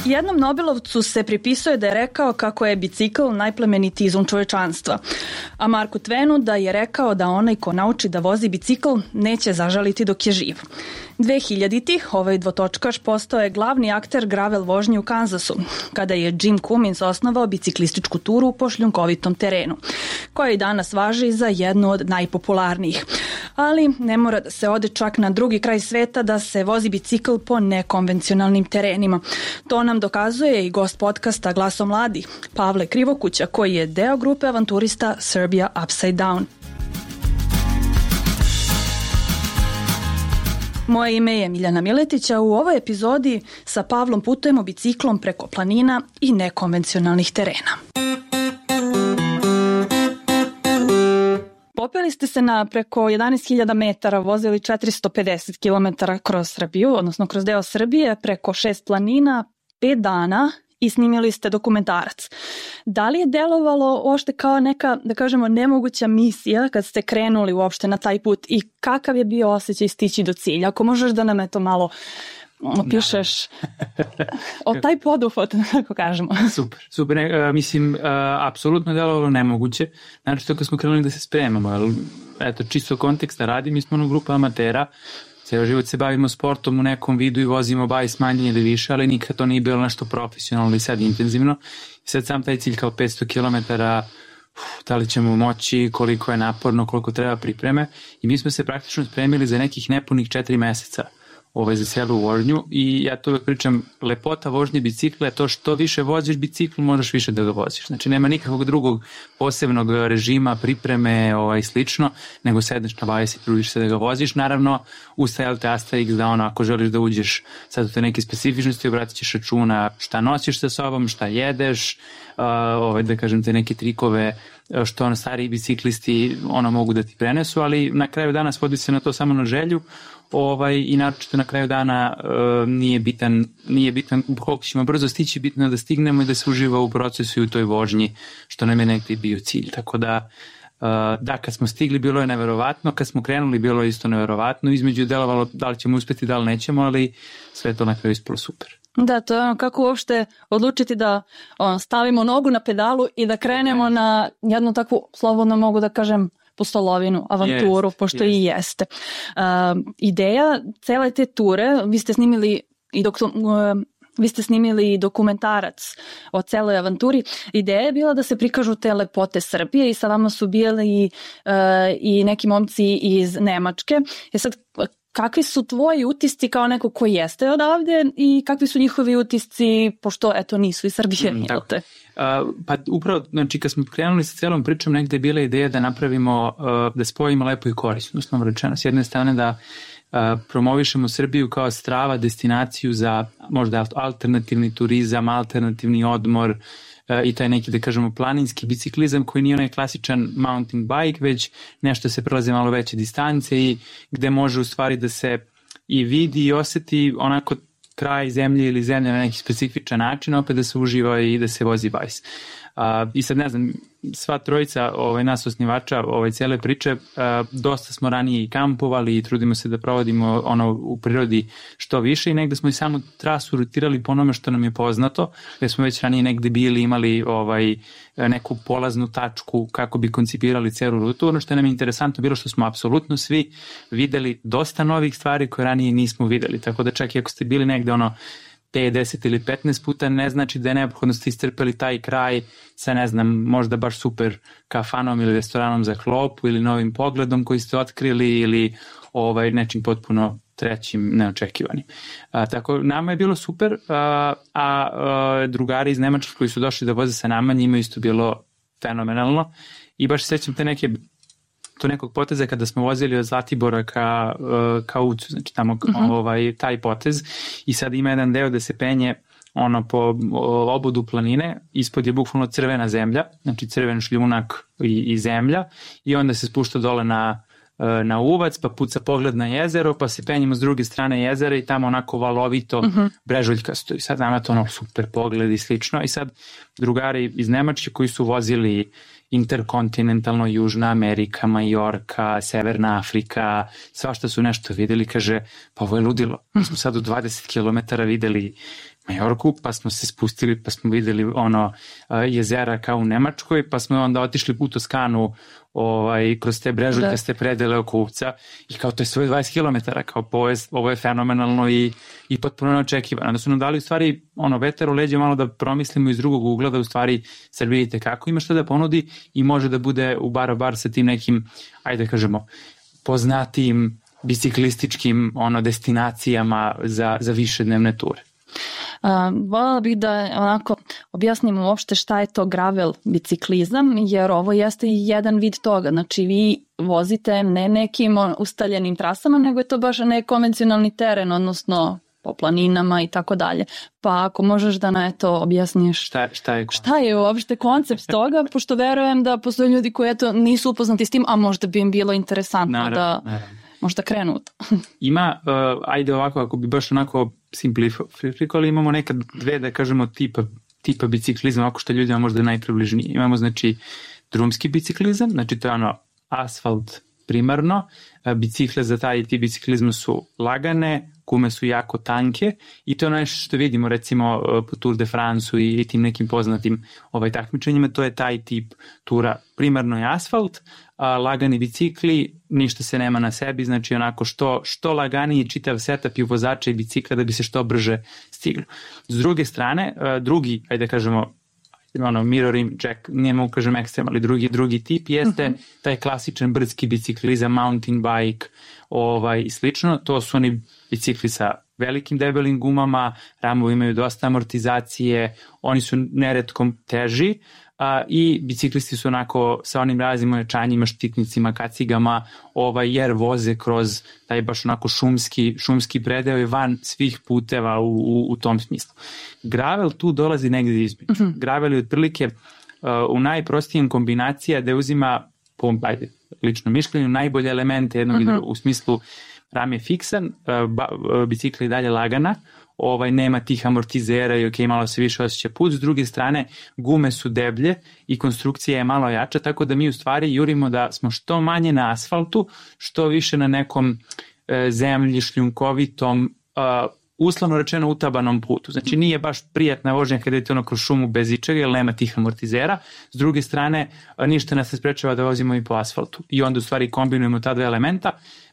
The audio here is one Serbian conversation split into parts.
Jednom Nobelovcu se pripisuje da je rekao kako je bicikl najplemenitiji izum čovečanstva, a Marku Twenu da je rekao da onaj ko nauči da vozi bicikl neće zažaliti dok je živ. 2000-ih ovaj dvotočkaš postao je glavni akter gravel vožnje u Kansasu, kada je Jim Cummins osnovao biciklističku turu po šljunkovitom terenu, koja i danas važi za jednu od najpopularnijih. Ali ne mora da se ode čak na drugi kraj sveta da se vozi bicikl po nekonvencionalnim terenima. To nam dokazuje i gost podcasta Glasom mladih, Pavle Krivokuća, koji je deo grupe avanturista Serbia Upside Down. Moje ime je Miljana Miletić, a u ovoj epizodi sa Pavlom putujemo biciklom preko planina i nekonvencionalnih terena. Popeli ste se na preko 11.000 metara, vozili 450 km kroz Srbiju, odnosno kroz deo Srbije, preko 6 planina, 5 dana i snimili ste dokumentarac. Da li je delovalo uopšte kao neka, da kažemo, nemoguća misija kad ste krenuli uopšte na taj put i kakav je bio osjećaj stići do cilja? Ako možeš da nam to malo opišeš o taj poduhvat, kako kažemo. Super. Mislim, apsolutno je delovalo nemoguće. Znači, to kad smo krenuli da se spremamo, ali eto, čisto konteksta radi, mi smo grupa amatera, ceo život se bavimo sportom u nekom vidu i vozimo bajs manje ili više, ali nikad to nije bilo nešto profesionalno i sad intenzivno. I sad sam taj cilj kao 500 km, da li ćemo moći, koliko je naporno, koliko treba pripreme. I mi smo se praktično spremili za nekih nepunih 4 meseca za celu vožnju i ja to uvek pričam, lepota vožnje bicikla je to što više voziš bicikl, možeš više da ga voziš. Znači nema nikakvog drugog posebnog režima, pripreme i slično, nego sedneš na bajs i trudiš se da ga voziš. Naravno, ustajali te Asterix da ako želiš da uđeš sad u te neke specifičnosti, obratit ćeš računa šta nosiš sa sobom, šta jedeš, da kažem te neke trikove što stariji biciklisti mogu da ti prenesu, ali na kraju dana svodi se na to samo na želju i naročito na kraju dana nije bitan koliko ćemo brzo stići, bitno je da stignemo i da se uživa u procesu i u toj vožnji, što nam je negdje bio cilj. Tako da, kad smo stigli bilo je neverovatno, kad smo krenuli bilo je isto neverovatno, između je delovalo da li ćemo uspeti, da li nećemo, ali sve to na kraju ispalo super. Da, to je kako uopšte odlučiti da stavimo nogu na pedalu i da krenemo na jednu takvu, slobodno mogu da kažem, pustolovinu, avanturu, pošto i jeste. Ideja cele te ture, vi ste snimili dokumentarac o celoj avanturi. Ideja je bila da se prikažu te lepote Srbije i sa vama su bili i neki momci iz Nemačke. Sad, kakvi su tvoji utisci kao neko ko jeste odavde i kakvi su njihovi utisci, pošto nisu iz Srbije, te? Pa upravo, znači kad smo krenuli sa celom pričom, negde je bila ideja da napravimo, da spojimo lepo i korisno, uslovno rečeno. S jedne strane da promovišemo Srbiju kao strava destinaciju za možda alternativni turizam, alternativni odmor i taj neki, da kažemo, planinski biciklizam koji nije onaj klasičan mountain bike, već nešto se prelaze malo veće distance i gde može u stvari da se i vidi i oseti onako kraj zemlje ili zemlje na neki specifičan način, opet da se uživa i da se vozi bajs. I sad ne znam, sva trojica nas osnivača cijele priče, dosta smo ranije i kampovali i trudimo se da provodimo u prirodi što više i negde smo i samu trasu rutirali po onome što nam je poznato, gde smo već ranije negde bili, imali neku polaznu tačku kako bi koncipirali celu rutu. Ono što nam je interesantno bilo što smo apsolutno svi videli dosta novih stvari koje ranije nismo videli, tako da čak i ako ste bili negde 5, 10 ili 15 puta, ne znači da je neophodno ste istrpeli taj kraj sa, ne znam, možda baš super kafanom ili restoranom za klopu ili novim pogledom koji ste otkrili ili nečim potpuno trećim, neočekivanim. Tako, nama je bilo super, a drugari iz Nemačke koji su došli da voze sa nama, njima isto bilo fenomenalno i baš sećam to nekog poteza kada smo vozili od Zlatibora ka Ucu, znači tamo taj potez i sad ima jedan deo da se penje po obodu planine, ispod je bukvalno crvena zemlja, znači crven šljunak i zemlja i onda se spušta dole na uvac, pa puca pogled na jezero, pa se penjemo s druge strane jezera i tamo onako valovito brežuljkasto i sad nama to super pogled i slično i sad drugari iz Nemačke koji su vozili interkontinentalno, Južna Amerika, Majorka, Severna Afrika, svašta su nešto videli, kaže, pa ovo je ludilo. Mi smo sad u 20 km videli Majorku, pa smo se spustili, pa smo videli jezera kao u Nemačkoj, pa smo onda otišli u Toskanu kroz te brežuljkaste predele oko Uvca i kao to je svoje 20 km, kao ovo je fenomenalno i potpuno neočekivano. Onda su nam dali u stvari vetar u leđe malo da promislimo iz drugog ugla da u stvari sad vidite kako ima šta da ponudi i može da bude u bar sa tim nekim, ajde kažemo, poznatijim biciklističkim destinacijama za višednevne ture. Voljela bih da onako objasnimo uopšte šta je to gravel biciklizam, jer ovo jeste jedan vid toga. Znači vi vozite ne nekim ustaljenim trasama, nego je to baš nekonvencionalni teren, odnosno po planinama i tako dalje. Pa ako možeš da na to objasniš šta je uopšte koncept toga, pošto verujem da postoje ljudi koji nisu upoznati s tim, a možda bi im bilo interesantno da možda krenu. Ima, ajde ovako, ako bi baš onako simplifikovali, imamo nekad dve, da kažemo, tipa biciklizma, ako što ljudima možda najpribližnije. Imamo, znači, drumski biciklizam, znači to je asfalt primarno, bicikle za taj tip biciklizma su lagane, gume su jako tanke i to je nešto što vidimo recimo po Tour de France-u i tim nekim poznatim takmičenjima, to je taj tip tura. Primarno je asfalt, lagani bicikli, ništa se nema na sebi, znači onako što laganiji čitav setup i vozača i bicikla da bi se što brže stigli. S druge strane, drugi, ajde kažemo, mirror jack, nije mogu kažem ekstrem, ali drugi tip jeste taj klasičan brdski biciklizam, mountain bike i slično. To su oni bicikli sa velikim debelim gumama, ramovi imaju dosta amortizacije, oni su neretko teži i biciklisti su onako sa onim raznim ojačanjima, štitnicima, kacigama, jer voze kroz taj baš onako šumski predeo i van svih puteva u tom smislu. Gravel tu dolazi negdje između. Gravel je otprilike u najprostijem kombinacija da uzima, po lično mišljenju, najbolje elemente jednog i drugog, u smislu ram je fiksan, bicikla je dalje lagana, nema tih amortizera i malo se više osjeća put. S druge strane, gume su deblje i konstrukcija je malo jača, tako da mi u stvari jurimo da smo što manje na asfaltu, što više na nekom zemlji, šljunkovitom, uslovno rečeno utabanom putu. Znači nije baš prijatna vožnja kada idete kroz šumu bez ičega, jer nema tih amortizera. S druge strane, ništa nas ne sprečava da vozimo i po asfaltu. I onda u stvari kombinujemo ta dva elementa.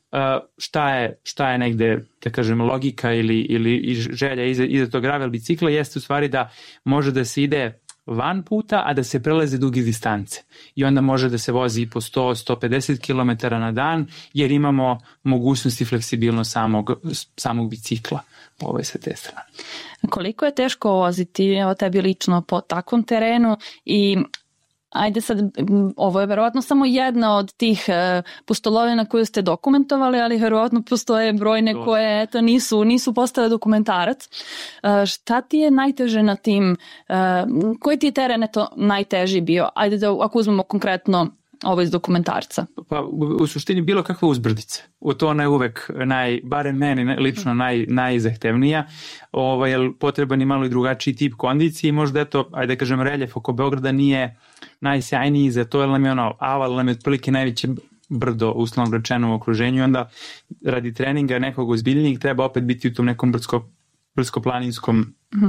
Šta je negde, da kažem, logika ili želja iza tog gravel bicikla jeste u stvari da može da se ide van puta, a da se prelaze duge distance. I onda može da se vozi po 100-150 km na dan, jer imamo mogućnost i fleksibilnost samog bicikla sa te strane. Koliko je teško voziti tebi lično po takvom terenu i ajde sad, ovo je verovatno samo jedna od tih pustolovina koju ste dokumentovali, ali verovatno postoje brojne koje nisu postale dokumentarac. Šta ti je najteže na tim, koji ti je teren najteži bio? Ajde da ako uzmemo konkretno ovo iz dokumentarca. Pa u suštini bilo kakva uzbrdica. To ona je uvek, barem meni lično najzahtevnija, jer potreban je malo i drugačiji tip kondicije i možda ajde kažem, reljef oko Beograda nije najsjajniji za to, jer nam je Aval nam je otprilike najveće brdo, uslovno rečeno, u okruženju i onda radi treninga nekog ozbiljnijeg treba opet biti u tom nekom brdsko-planinskom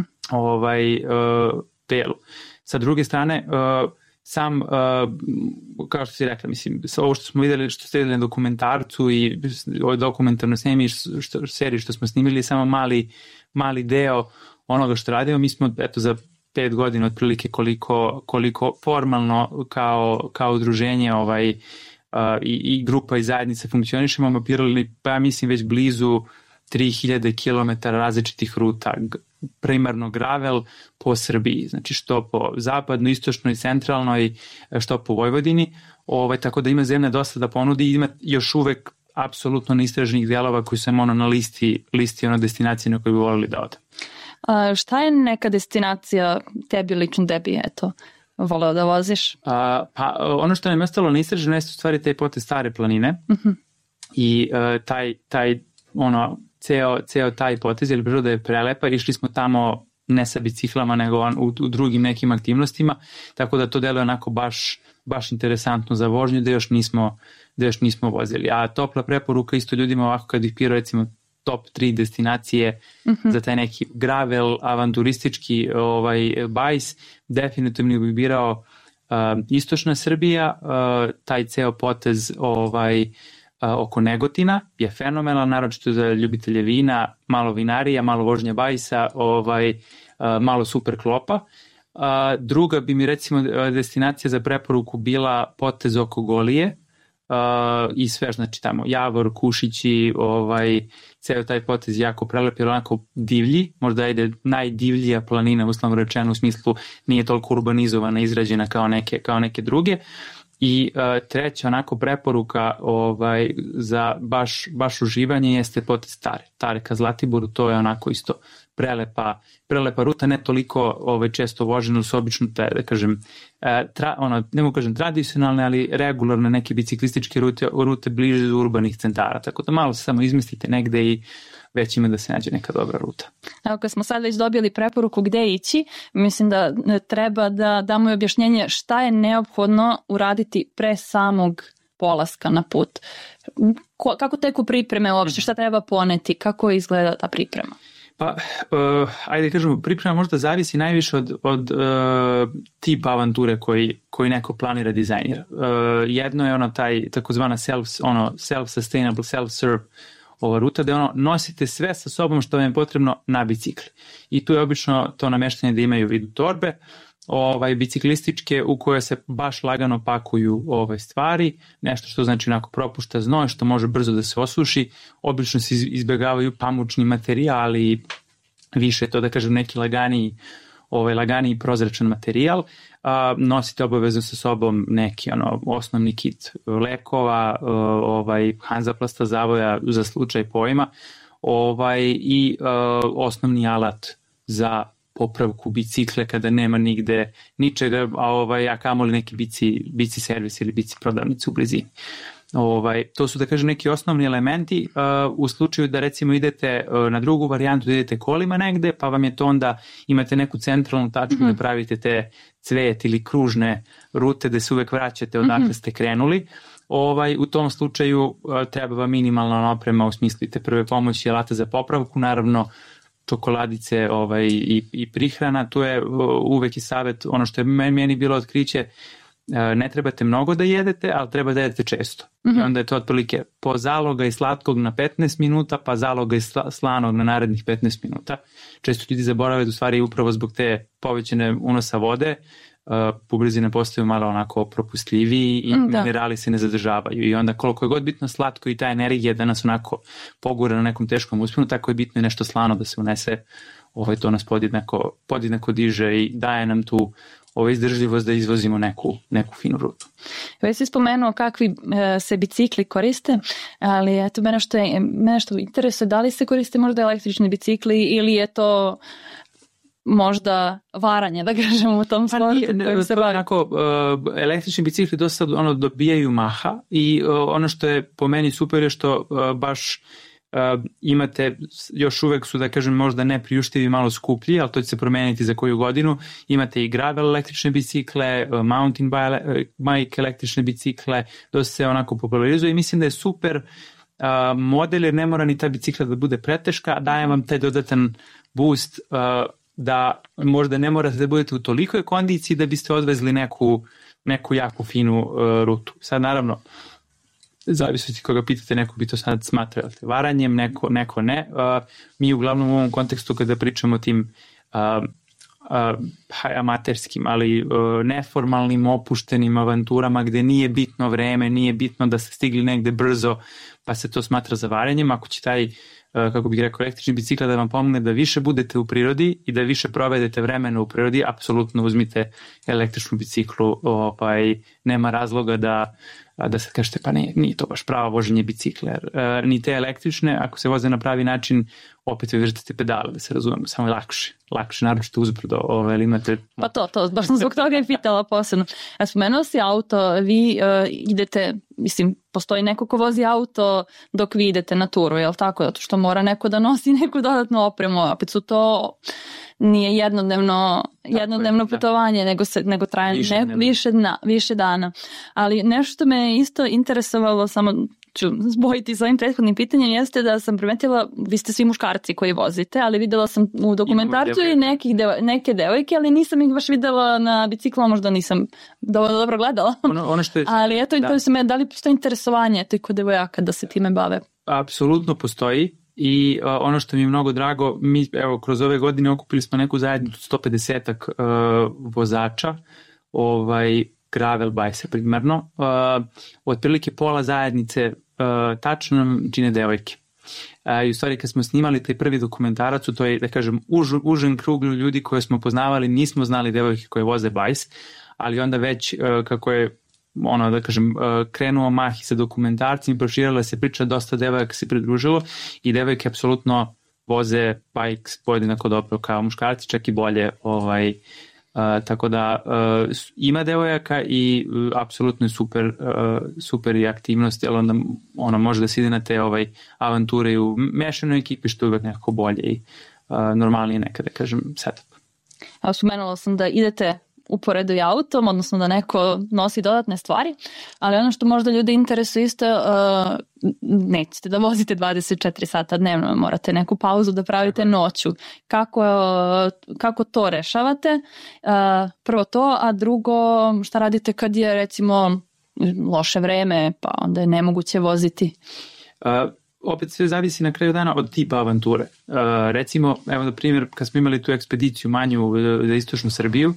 telu. Sa druge strane, sam, kao što si rekla, mislim, ovo što smo videli, što ste videli na dokumentarcu i ovoj dokumentarnoj seriji što smo snimili je samo mali deo onoga što radimo. Mi smo, za 5 godina otprilike koliko formalno kao udruženje i grupa i zajednice funkcionišemo, mapirali, pa ja mislim već blizu 3000 km različitih ruta, primarno gravel po Srbiji, znači što po zapadnoj, istočnoj, centralnoj, što po Vojvodini, tako da ima zemlja dosta da ponudi i ima još uvek apsolutno neistraženih delova koji su na listi destinacije na koju bi volili da ode. Šta je neka destinacija tebi lično voleo da voziš? Pa ono što nam je ostalo neistraženo jeste u stvari taj potez Stare planine i taj ceo taj potez, jer priroda je prelepa, išli smo tamo ne sa biciklama, nego u drugim nekim aktivnostima, tako da to deluje onako baš interesantno za vožnju, da još nismo vozili. A topla preporuka isto ljudima ovako kad ih pira recimo top 3 destinacije za taj neki gravel, avanturistički bajs, definitivno bi birao istočna Srbija, taj ceo potez oko Negotina je fenomenal, naročito za ljubitelje vina, malo vinarija, malo vožnja bajsa, malo super klopa. Druga bi mi recimo destinacija za preporuku bila potez oko Golije i sve, znači tamo Javor, Kušići, ceo taj potez jako prelep, jer onako divlji, možda ide najdivljija planina, uslovno rečeno, u smislu nije toliko urbanizovana, izrađena kao neke druge. I treća onako preporuka za baš uživanje jeste potez Tare ka Zlatiboru, to je onako isto prelepa ruta, ne toliko često vožena, su obično da kažem, ne mogu kažem tradicionalne, ali regularne neke biciklističke rute bliže urbanih centara, tako da malo se samo izmestite negde i već ima da se nađe neka dobra ruta. Evo, kad smo sad već dobili preporuku gde ići, mislim da treba da damo i objašnjenje šta je neophodno uraditi pre samog polaska na put. Kako teku pripreme uopšte, šta treba poneti, kako izgleda ta priprema? Pa, ajde kažemo, priprema možda zavisi najviše od tipa avanture koji neko planira, dizajnira. Jedno je taj takozvana self-sustainable, self-serve ova ruta, da nosite sve sa sobom što vam je potrebno na bicikli. I tu je obično to nameštanje da imaju vidu torbe, biciklističke u koje se baš lagano pakuju stvari, nešto što znači onako propušta znoj, što može brzo da se osuši, obično se izbjegavaju pamučni materijali, više to da kažem neki laganiji prozračan materijal. Nosite obavezno sa sobom neki osnovni kit lekova, Hanzaplasta zavoja za slučaj pojma, i osnovni alat za popravku bicikle kada nema nigde ničega, a kamoli neki bici servis ili bici prodavnice u blizini. To su da kažem neki osnovni elementi u slučaju da recimo idete na drugu varijantu, da idete kolima negde, pa vam je to onda, imate neku centralnu tačku da pravite te cvet ili kružne rute da se uvek vraćate odakle ste krenuli. U tom slučaju treba vam minimalna oprema u smislu te prve pomoći, alata za popravku, naravno čokoladice i prihrana. Tu je uvek i savjet, ono što je meni bilo otkriće, ne trebate mnogo da jedete, ali treba da jedete često. I onda je to otprilike po zaloga i slatkog na 15 minuta, pa zaloga i slanog na narednih 15 minuta. Često ljudi zaborave da u stvari upravo zbog te povećane unosa vode bubrezi postaju malo onako propustljiviji i minerali se ne zadržavaju. I onda koliko je god bitno slatko i ta energija da nas onako pogura na nekom teškom usponu, tako je bitno i nešto slano da se unese. To nas podjednako diže i daje nam tu izdržljivost da izvozimo neku finu rutu. Već si spomenuo kakvi se bicikli koriste, ali eto mene što interesuje, da li se koriste možda električni bicikli ili je to možda varanje, da kažemo u tom sportu. Električni bicikli dosta dobijaju maha i ono što je po meni super je što baš imate, još uvek su da kažem možda ne priuštivi, malo skuplji, ali to će se promeniti za koju godinu. Imate i gravel električne bicikle, mountain bike električne bicikle, dosta se onako popularizuje i mislim da je super model jer ne mora ni ta bicikla da bude preteška, daje vam taj dodatan boost da možda ne morate da budete u tolikoj kondiciji da biste odvezli neku jako finu rutu. Sad naravno zavisnosti koga pitate, neko bi to sad smatrao varanjem, neko ne. Mi uglavnom u ovom kontekstu kada pričamo o tim amaterskim, ali neformalnim, opuštenim avanturama gde nije bitno vreme, nije bitno da ste stigli negde brzo, pa se to smatra zavaranjem. Ako će taj, kako bih rekao, električni bicikl da vam pomogne da više budete u prirodi i da više provedete vremena u prirodi, apsolutno uzmite električnu biciklu, nema razloga da se kažete pa nije to baš pravo voženje bicikla. Ni te električne, ako se voze na pravi način, opet vi vrtite pedale, da se razumemo, samo je lakše, naročito uzbrdo, ali imate... Pa to, baš sam zbog toga je pitala posebno. Spomenuo si auto, vi idete, mislim, postoji neko ko vozi auto dok vi idete na turu, je li tako? Zato što mora neko da nosi neku dodatnu opremu, opet su to... Nije jednodnevno putovanje, nego traje više dana. Ali nešto me isto interesovalo, samo ću zbojiti sa ovim prethodnim pitanjem, jeste da sam primetila, vi ste svi muškarci koji vozite, ali videla sam u dokumentarcu i neke devojke, ali nisam ih baš videla na biciklu, možda nisam dovoljno dobro gledala. Ono što je, ali eto, da li postoji interesovanje kod devojaka da se time bave? Apsolutno postoji. I ono što mi je mnogo drago, mi evo kroz ove godine okupili smo neku zajednicu 150-ak vozača, gravel bajse primarno, otprilike pola zajednice tačno nam čine devojke. I u stvari kad smo snimali taj prvi dokumentarac, to je da kažem užen krug ljudi koje smo poznavali, nismo znali devojke koje voze bajs, ali onda već kako je da kažem, krenuo mah i sa dokumentarcima, proširila se priča, dosta devojaka se pridružilo i devojke apsolutno voze bikes podjednako dobro kao muškarci, čak i bolje. Tako da ima devojaka i apsolutno je super i aktivnost, jer onda može da se ide na te avanture u mešanoj ekipi, što je uvek nekako bolje i normalnije nekada, kažem, setup. A spomenula sam da idete uporedo i autom, odnosno da neko nosi dodatne stvari, ali ono što možda ljudi interesuje isto, nećete da vozite 24 sata dnevno, morate neku pauzu da pravite noću. Kako to rešavate? Prvo to, a drugo, šta radite kad je recimo loše vreme, pa onda je nemoguće voziti? Opet sve zavisi na kraju dana od tipa avanture. Recimo, evo na primjer, kad smo imali tu ekspediciju manju za istočnu Srbiju,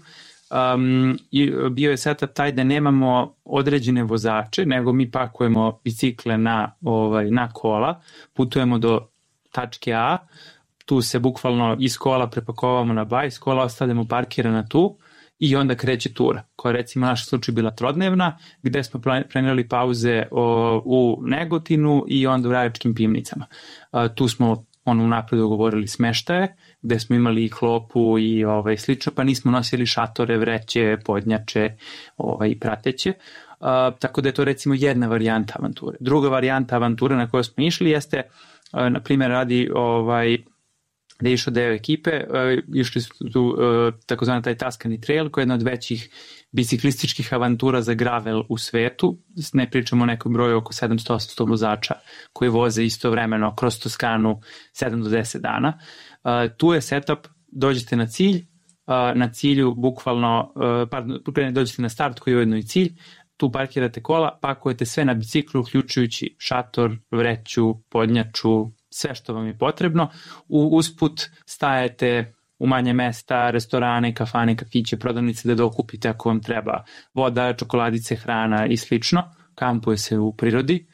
bio je setup taj da nemamo određene vozače, nego mi pakujemo bicikle na kola, putujemo do tačke A, tu se bukvalno iz kola prepakovamo na bajs, kola ostavljamo parkirana tu i onda kreće tura, koja recimo naš slučaj bila trodnevna, gde smo planirali pauze u Negotinu i onda u Rajačkim Pivnicama. Tu smo unapred dogovorili smeštaje, gde smo imali i klopu i slično, pa nismo nosili šatore, vreće, podnjače i prateće. Tako da je to recimo jedna varijanta avanture. Druga varijanta avanture na koju smo išli jeste, na primjer, radi da je išao deo ekipe, išli su tu takozvani taj Tuscany Trail, koja je jedna od većih biciklističkih avantura za gravel u svetu. Ne pričamo o nekom broju oko 700-800 vozača koji voze istovremeno kroz Toskanu 7 do 10 dana. Tu je setup, dođete na cilj, na cilju bukvalno, dođete na start koji je ujedno i cilj, tu parkirate kola, pakujete sve na biciklu, uključujući šator, vreću, podnjaču, sve što vam je potrebno. Usput stajete u manje mesta, restorane, kafane, kafiće, prodavnice da dokupite ako vam treba voda, čokoladice, hrana i slično. Kampuje se u prirodi,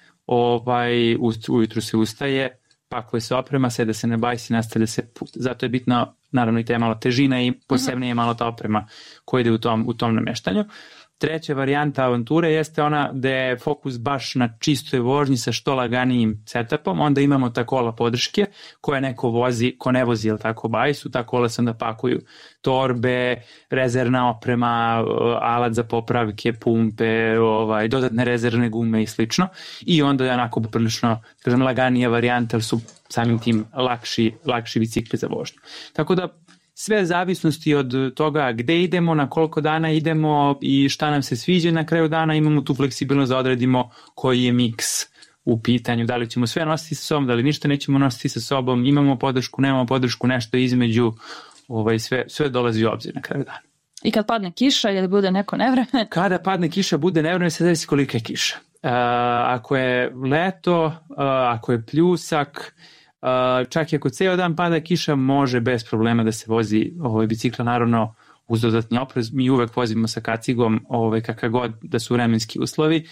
ujutru se ustaje, pakuje se oprema, seda se na bajs i nastavlja se put. Zato je bitno, naravno, i ta je malo težina i posebno je malo ta oprema koja ide u tom nameštanju. Treća varijanta avanture jeste ona gde je fokus baš na čistoj vožnji sa što laganijim setupom, onda imamo ta kola podrške koje neko vozi, ko ne vozi, tako bajsu, ta kola se onda pakuju torbe, rezervna oprema, alat za popravke, pumpe, dodatne rezervne gume i slično, i onda je onako prilično, kažem, laganija varijanta, jer su samim tim lakši bicikli za vožnju. Tako da sve zavisnosti od toga gde idemo, na koliko dana idemo i šta nam se sviđa, na kraju dana imamo tu fleksibilnost da odredimo koji je miks u pitanju, da li ćemo sve nositi sa sobom, da li ništa nećemo nositi sa sobom, imamo podršku, nemamo podršku, nešto između, sve dolazi u obzir na kraju dana. I kad padne kiša ili bude neko nevreme? Kada padne kiša, bude nevreme, se zavisi kolika je kiša. Ako je leto, ako je pljusak, čak i ako ceo dan pada kiša, može bez problema da se vozi bicikla, naravno uz dodatni oprez. Mi uvek vozimo sa kacigom kakav god da su vremenski uslovi,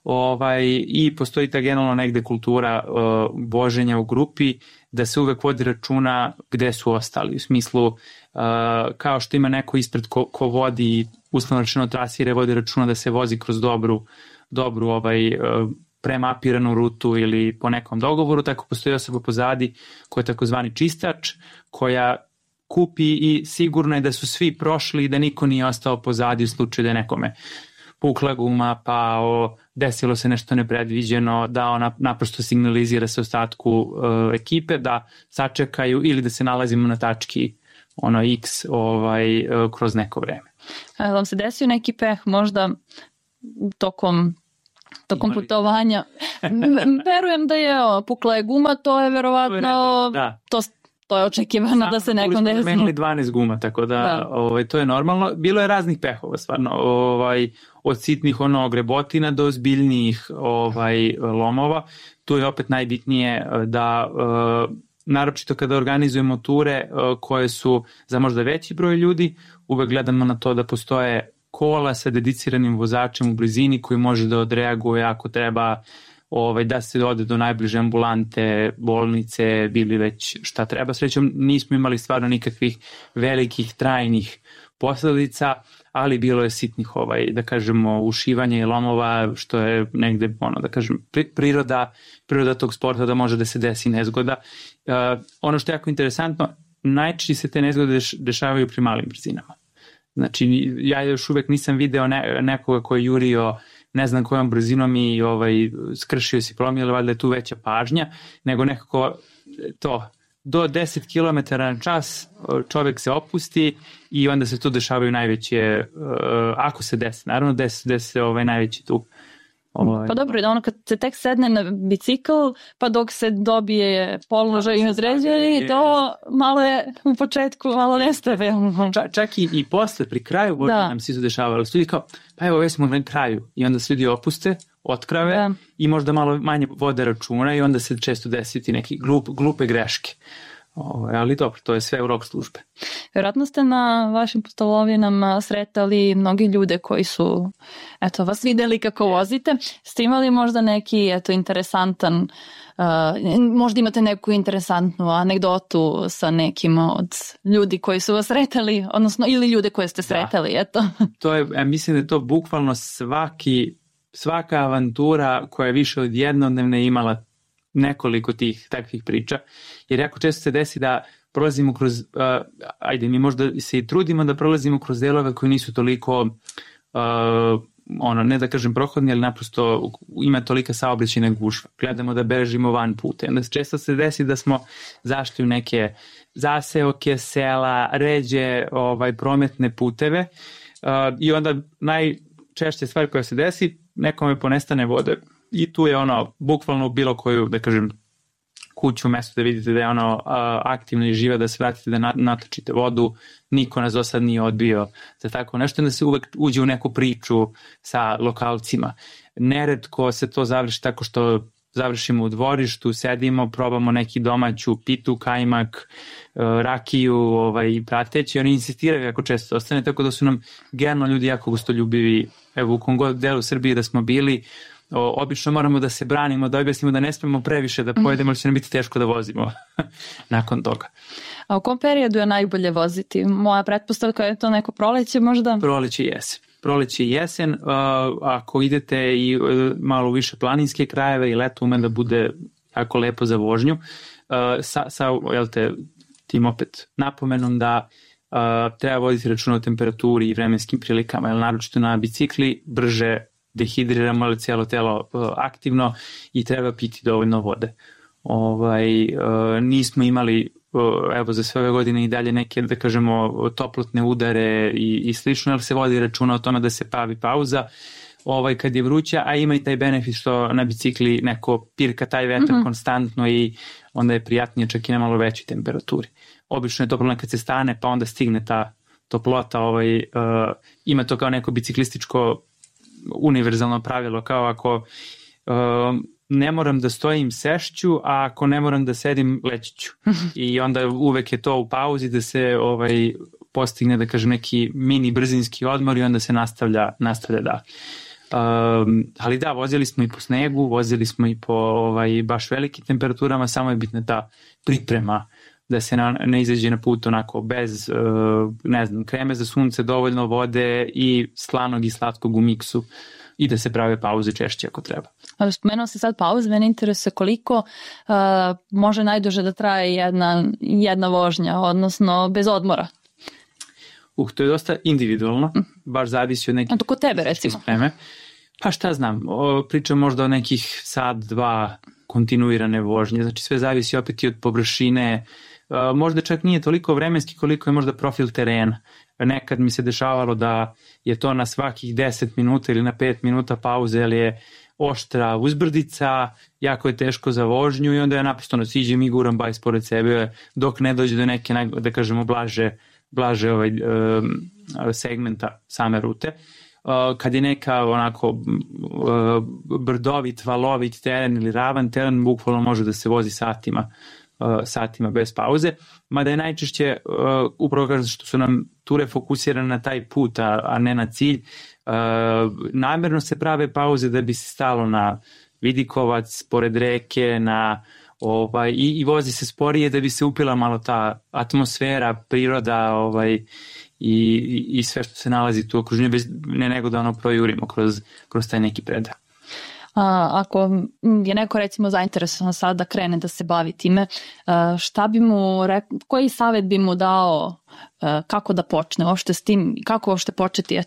i postoji ta generalno negde kultura voženja u grupi, da se uvek vodi računa gde su ostali, u smislu kao što ima neko ispred ko vodi, uslovno rečeno trasire, vodi računa da se vozi kroz dobru premapiranu rutu ili po nekom dogovoru, tako postoji osoba pozadi koja je takozvani čistač, koja kupi i sigurno je da su svi prošli i da niko nije ostao pozadi u slučaju da je nekome pukla guma, pa desilo se nešto nepredviđeno, da ona naprosto signalizira se ostatku ekipe da sačekaju ili da se nalazimo na tački X kroz neko vreme. Vam se desio neki peh možda tokom tokom putovanja. Verujem da je pukla je guma, to je verovatno, to je očekivano da se nekom desi. Menili 12 guma, tako da. To je normalno. Bilo je raznih pehova, stvarno, od sitnih grebotina do zbiljnijih lomova. Tu je opet najbitnije da naročito kada organizujemo ture koje su za možda veći broj ljudi, uvek gledamo na to da postoje kola sa dediciranim vozačem u blizini koji može da odreaguje ako treba da se ode do najbliže ambulante, bolnice, bili već šta treba. Srećom nismo imali stvarno nikakvih velikih trajnih posledica, ali bilo je sitnih da kažemo ušivanja i lomova, što je negde da kažem priroda tog sporta da može da se desi nezgoda. Ono što je jako interesantno, najčešće se te nezgode dešavaju pri malim brzinama. Znači ja još uvek nisam video nekoga ko je jurio ne znam kojom brzinom i skršio si promil, valjda je tu veća pažnja, nego nekako to do 10 km na čas čovek se opusti i onda se tu dešavaju najveće, ako se desi, naravno desi se najveći tu. Pa dobro, da kad se tek sedne na bicikl, pa dok se dobije položaj i određeni, to malo je u početku, malo nestave. Čak i posle, pri kraju vožnje nam se dešavalo. Ljudi kao, pa evo, već smo na kraju. I onda se ljudi opuste, otkrave i možda malo manje vode računa i onda se često desiti neke glupe greške. Ali dobro, to je sve u rok službe. Vjerojatno ste na vašim pustolovinama sretali mnogi ljude koji su vas videli kako vozite. Ste imali možda neki interesantan, možda imate neku interesantnu anegdotu sa nekim od ljudi koji su vas sretali, odnosno ili ljude koje ste sretali, eto. To je, mislim da je to bukvalno svaka avantura koja je više od jednodnevne imala nekoliko tih takvih priča, jer jako često se desi da prolazimo kroz, mi možda se i trudimo da prolazimo kroz delove koji nisu toliko, ne da kažem prohodni, ali naprosto ima tolika saobraćajna gužva. Gledamo da bežimo van puta. Onda često se desi da smo zašli u neke zaseoke, sela, ređe, prometne puteve i onda najčešće stvar koja se desi, nekome ponestane vode. I tu je bukvalno bilo koju, da kažem, kuću, mesto da vidite da je aktivno i živa, da se vratite da natočite vodu, niko nas do sad nije odbio za tako nešto, da se uvek uđe u neku priču sa lokalcima. Neretko se to završi tako što završimo u dvorištu, sedimo, probamo neki domaću pitu, kajmak, rakiju i prateći. Oni insistiraju jako često ostane, tako da su nam generalno ljudi jako gostoljubivi. Evo, u kom god delu Srbije da smo bili, obično moramo da se branimo, da objasnimo da ne smemo previše da pojedemo, ali će nam biti teško da vozimo nakon toga. A u kom periodu je najbolje voziti? Moja pretpostavka je to neko proleće možda? Proleće i jesen. Ako idete i malo više planinske krajeve i leto ume da bude jako lepo za vožnju, sa tim opet napomenom da treba voditi računa o temperaturi i vremenskim prilikama, jer naročito na bicikli brže dehidriramo, ali cijelo telo aktivno i treba piti dovoljno vode. Nismo imali za sve ove godine i dalje neke, da kažemo, toplotne udare i slično, ali se vodi računa o tome da se pravi pauza kad je vruća, a ima i taj benefit što na bicikli neko pirka taj vetar konstantno i onda je prijatnije čak i na malo većoj temperaturi. Obično je to problem kad se stane, pa onda stigne ta toplota, ima to kao neko biciklističko univerzalno pravilo, kao ako ne moram da stojim, sešću, a ako ne moram da sedim, leći ću. I onda uvek je to u pauzi da se postigne, da kažem, neki mini brzinski odmor i onda se nastavlja da. Ali da, vozili smo i po snegu, vozili smo i po baš velikim temperaturama, samo je bitna ta priprema da se ne izađe na put onako bez, kreme za sunce, dovoljno vode i slanog i slatkog u miksu i da se prave pauze češće ako treba. Spomenuo se sad pauze, mene interesuje koliko može najduže da traje jedna vožnja, odnosno bez odmora. To je dosta individualno, baš zavisi od nekih... A to kod tebe recimo? Spreme. Pa šta znam, pričam možda o nekih sat, dva kontinuirane vožnje, znači sve zavisi opet i od površine, možda čak nije toliko vremenski koliko je možda profil terena. Nekad mi se dešavalo da je to na svakih 10 minuta ili na 5 minuta pauze, ali je oštra uzbrdica, jako je teško za vožnju i onda ja naprosto siđem i guram bajs pored sebe dok ne dođe do neke, da kažemo, blaže segmenta same rute. Kad je neka onako brdovit, valovit teren ili ravan teren, bukvalno može da se vozi satima bez pauze, mada je najčešće upravo kažem što su nam ture fokusirane na taj put, a ne na cilj. Namerno se prave pauze da bi se stalo na vidikovac, pored reke, i vozi se sporije da bi se upila malo ta atmosfera, priroda i sve što se nalazi tu okruženju, ne nego da projurimo kroz taj neki predah. Ako je neko recimo zainteresovan sad da krene da se bavi time, šta bi mu koji savjet bi mu dao, kako da počne uopšte s tim, kako uopšte početi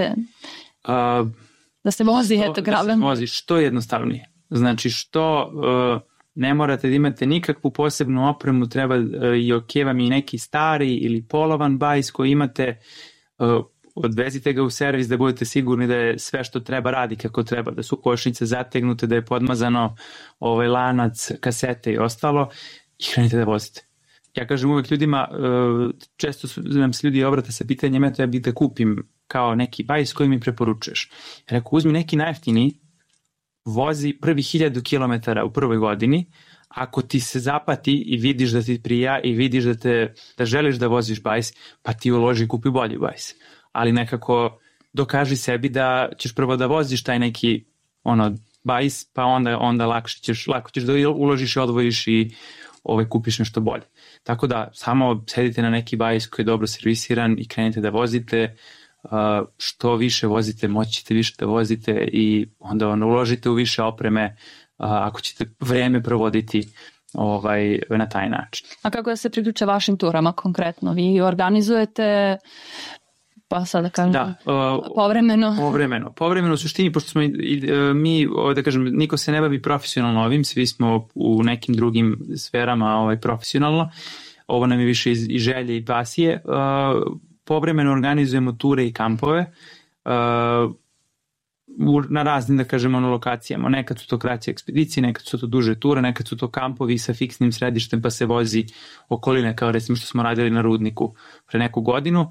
da se vozi gravelom? Da se vozi što jednostavnije. Znači što ne morate da imate nikakvu posebnu opremu, treba i vam i neki stari ili polovan bajs koji imate, odvezite ga u servis da budete sigurni da je sve što treba radi kako treba, da su kočnice zategnute, da je podmazano lanac, kasete i ostalo i krenite da vozite. Ja kažem uvek ljudima, često nam se ljudi obrate sa pitanjem, ja bih da kupim kao neki bajs koji mi preporučuješ. Ja rekao, uzmi neki najjeftiniji, vozi prvi 1000 km u prvoj godini, ako ti se zapati i vidiš da ti prija i vidiš da želiš da voziš bajs, pa ti uloži i kupi bolji bajs. Ali nekako dokaži sebi da ćeš prvo da voziš taj neki bajs, pa onda lako ćeš da uložiš i odvojiš i kupiš nešto bolje. Tako da samo sedite na neki bajs koji je dobro servisiran i krenite da vozite. Što više vozite, moći ćete više da vozite i onda uložite u više opreme ako ćete vreme provoditi na taj način. A kako da se priključe vašim turama konkretno? Vi organizujete, pa sad da kažem, povremeno? Povremeno u suštini, pošto smo mi, da kažem, niko se ne bavi profesionalno ovim, svi smo u nekim drugim sferama profesionalno, ovo nam je više i želje i pasije. Povremeno organizujemo ture i kampove na raznim, da kažemo, lokacijama. Nekad su to kraće ekspedicije, nekad su to duže ture, nekad su to kampovi sa fiksnim središtem pa se vozi okoline, kao recimo što smo radili na Rudniku pre neku godinu.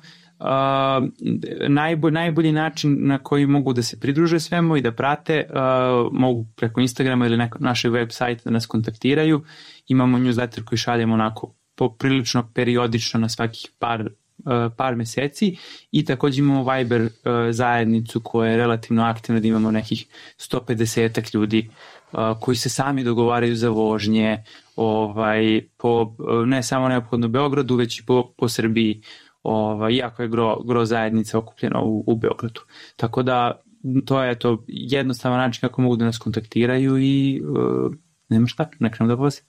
Najbolji način na koji mogu da se pridruže svemu i da prate, mogu preko Instagrama ili našeg web sajta da nas kontaktiraju. Imamo newsletter koji šaljemo onako poprilično periodično na svakih par meseci i također imamo Viber zajednicu koja je relativno aktivna, da imamo nekih 150 ljudi koji se sami dogovaraju za vožnje po ne samo neophodno Beogradu, već i po Srbiji, iako je gro zajednica okupljena u Beogradu. Tako da to je jednostavan način kako mogu da nas kontaktiraju i nema šta, ne krenu da vozi.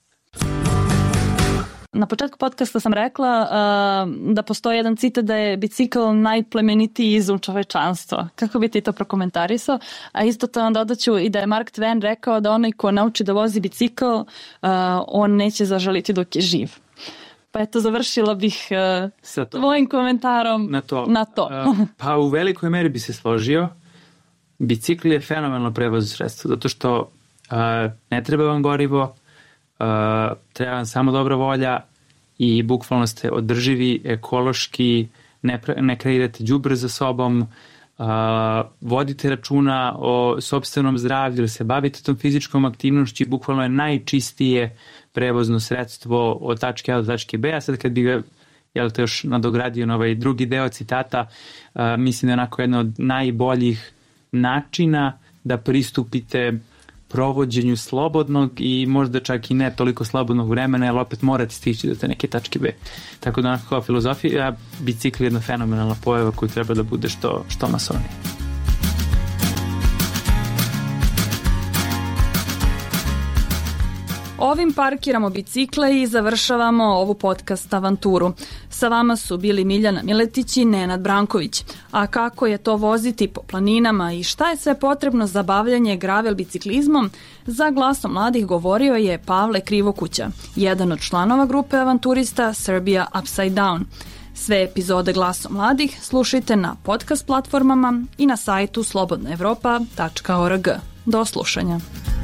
Na početku podcasta sam rekla da postoji jedan citat da je bicikl najplemenitiji izum čovečanstva. Kako bi ti to prokomentarisao? A isto to vam dodaću i da je Mark Twain rekao da onaj ko nauči da vozi bicikl, on neće zažaliti dok je živ. Pa eto, završila bih tvojim komentarom na to. Pa u velikoj meri bi se složio. Bicikl je fenomenalno prevozno sredstvo, zato što ne treba vam gorivo, treba vam samo dobra volja i bukvalno ste održivi, ekološki, ne kreirate đubre za sobom, vodite računa o sopstvenom zdravlju, jer se bavite tom fizičkom aktivnošću i bukvalno je najčistije prevozno sredstvo od tačke A do tačke B. A sad kad bi ga još nadogradio na ovaj drugi deo citata, mislim da je onako jedna od najboljih načina da pristupite provođenju slobodnog i možda čak i ne toliko slobodnog vremena, jer opet morate stići do te neke tačke B. Tako da onako kao filozofija, bicikl je jedna fenomenalna pojava koju treba da bude što masovnije. Ovim parkiramo bicikle i završavamo ovu podcast avanturu. Sa vama su bili Miljana Miletić i Nenad Branković. A kako je to voziti po planinama i šta je sve potrebno za bavljanje gravel biciklizmom, za Glasom mladih govorio je Pavle Krivokuća, jedan od članova grupe avanturista Serbia Upside Down. Sve epizode Glasom mladih slušajte na podcast platformama i na sajtu slobodnaevropa.org. Do slušanja.